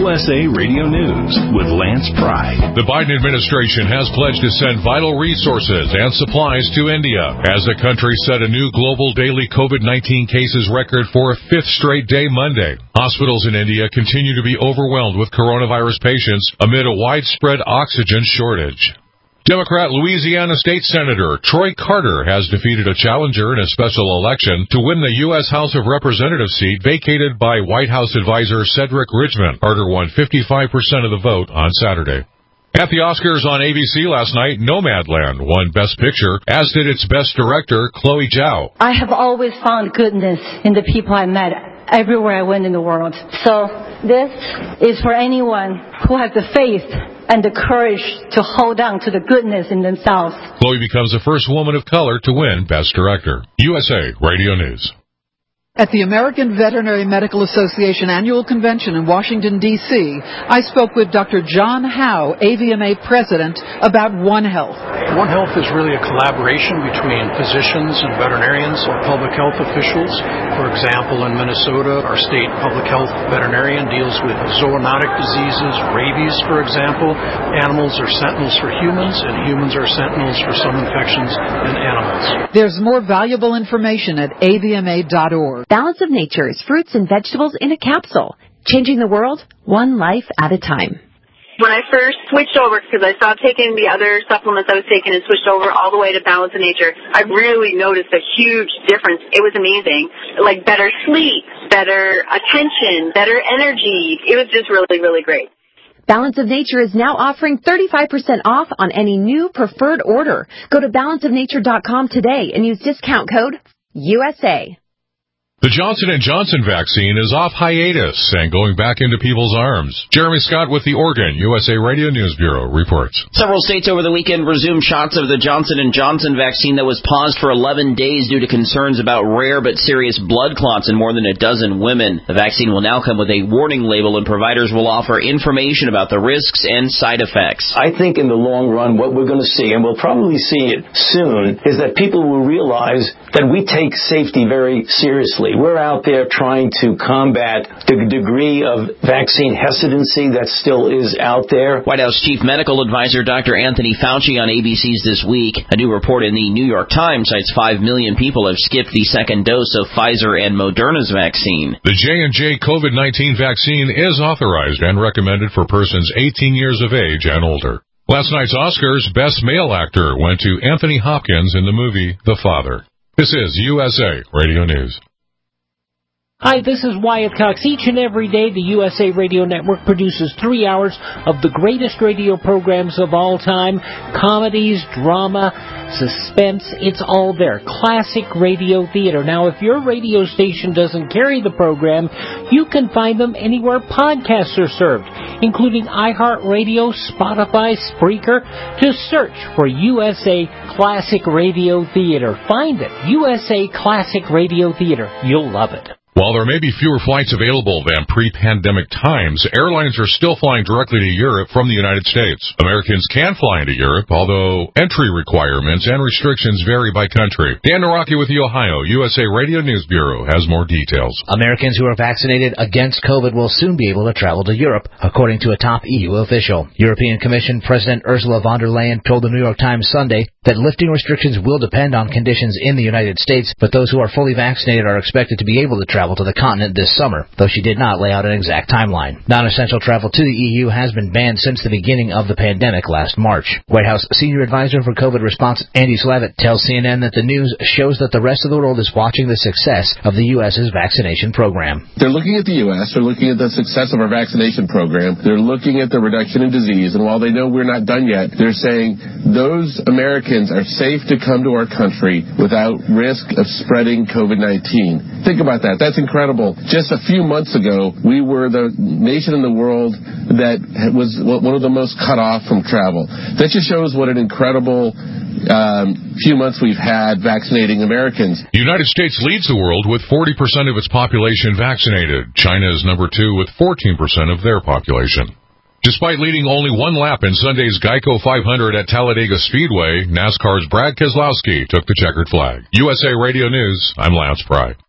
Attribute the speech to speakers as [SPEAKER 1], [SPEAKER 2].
[SPEAKER 1] USA Radio News with Lance Pry.
[SPEAKER 2] The Biden administration has pledged to send vital resources and supplies to India as the country set a new global daily COVID-19 cases record for a fifth straight day Monday. Hospitals in India continue to be overwhelmed with coronavirus patients amid a widespread oxygen shortage. Democrat Louisiana State Senator Troy Carter has defeated a challenger in a special election to win the U.S. House of Representatives seat vacated by White House advisor Cedric Richmond. Carter won 55% of the vote on Saturday. At the Oscars on ABC last night, Nomadland won Best Picture, as did its Best Director, Chloe Zhao.
[SPEAKER 3] I have always found goodness in the people I met everywhere I went in the world. So this is for anyone who has the faith and the courage to hold on to the goodness in themselves.
[SPEAKER 2] Chloe becomes the first woman of color to win Best Director. USA Radio News.
[SPEAKER 4] At the American Veterinary Medical Association Annual Convention in Washington, D.C., I spoke with Dr. John Howe, AVMA President, about One Health.
[SPEAKER 5] One Health is really a collaboration between physicians and veterinarians and public health officials. For example, in Minnesota, our state public health veterinarian deals with zoonotic diseases, rabies, for example. Animals are sentinels for humans, and humans are sentinels for some infections in animals.
[SPEAKER 4] There's more valuable information at avma.org.
[SPEAKER 6] Balance of Nature's fruits and vegetables in a capsule, changing the world one life at a time.
[SPEAKER 7] When I first switched over, because I stopped taking the other supplements I was taking and switched over all the way to Balance of Nature, I really noticed a huge difference. It was amazing. Like better sleep, better attention, better energy. It was just really, really great.
[SPEAKER 6] Balance of Nature is now offering 35% off on any new preferred order. Go to balanceofnature.com today and use discount code USA.
[SPEAKER 2] The Johnson & Johnson vaccine is off hiatus and going back into people's arms. Jeremy Scott with the Oregon USA Radio News Bureau reports.
[SPEAKER 8] Several states over the weekend resumed shots of the Johnson & Johnson vaccine that was paused for 11 days due to concerns about rare but serious blood clots in more than a dozen women. The vaccine will now come with a warning label, and providers will offer information about the risks and side effects.
[SPEAKER 9] I think in the long run what we're going to see, and we'll probably see it soon, is that people will realize that we take safety very seriously. We're out there trying to combat the degree of vaccine hesitancy that still is out there.
[SPEAKER 8] White House Chief Medical Advisor Dr. Anthony Fauci on ABC's This Week. A new report in the New York Times cites 5 million people have skipped the second dose of Pfizer and Moderna's vaccine.
[SPEAKER 2] The J&J COVID-19 vaccine is authorized and recommended for persons 18 years of age and older. Last night's Oscars, Best Male Actor went to Anthony Hopkins in the movie The Father. This is USA Radio News.
[SPEAKER 10] Hi, this is Wyatt Cox. Each and every day, the USA Radio Network produces 3 hours of the greatest radio programs of all time. Comedies, drama, suspense, it's all there. Classic radio theater. Now, if your radio station doesn't carry the program, you can find them anywhere podcasts are served, including iHeartRadio, Spotify, Spreaker. Just search for USA Classic Radio Theater. Find it. USA Classic Radio Theater. You'll love it.
[SPEAKER 2] While there may be fewer flights available than pre-pandemic times, airlines are still flying directly to Europe from the United States. Americans can fly into Europe, although entry requirements and restrictions vary by country. Dan Naraki with the Ohio USA Radio News Bureau has more details.
[SPEAKER 11] Americans who are vaccinated against COVID will soon be able to travel to Europe, according to a top EU official. European Commission President Ursula von der Leyen told the New York Times Sunday that lifting restrictions will depend on conditions in the United States, but those who are fully vaccinated are expected to be able to travel to the continent this summer, though she did not lay out an exact timeline. Non-essential travel to the EU has been banned since the beginning of the pandemic last March. White House Senior Advisor for COVID Response Andy Slavitt tells CNN that the news shows that the rest of the world is watching the success of the U.S.'s vaccination program.
[SPEAKER 12] They're looking at the U.S., they're looking at the success of our vaccination program, they're looking at the reduction in disease, and while they know we're not done yet, they're saying those Americans are safe to come to our country without risk of spreading COVID-19. Think about that. That's incredible. Just a few months ago, we were the nation in the world that was one of the most cut off from travel. That just shows what an incredible few months we've had vaccinating Americans.
[SPEAKER 2] The United States leads the world with 40% of its population vaccinated. China is number 2 with 14% of their population. Despite leading only one lap in Sunday's Geico 500 at Talladega Speedway, NASCAR's Brad Keselowski took the checkered flag. USA Radio News, I'm Lance Pry.